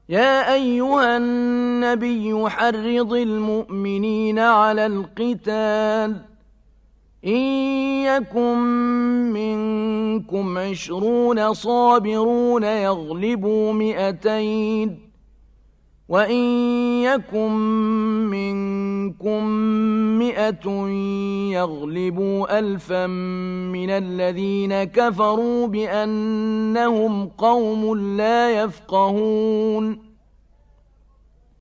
يا أيها النبي حرض المؤمنين على القتال إن يكن منكم 20 صابرون يغلبوا 200 وإن يكن منكم 100 يغلبوا 1000 من الذين كفروا بأنهم قوم لا يفقهون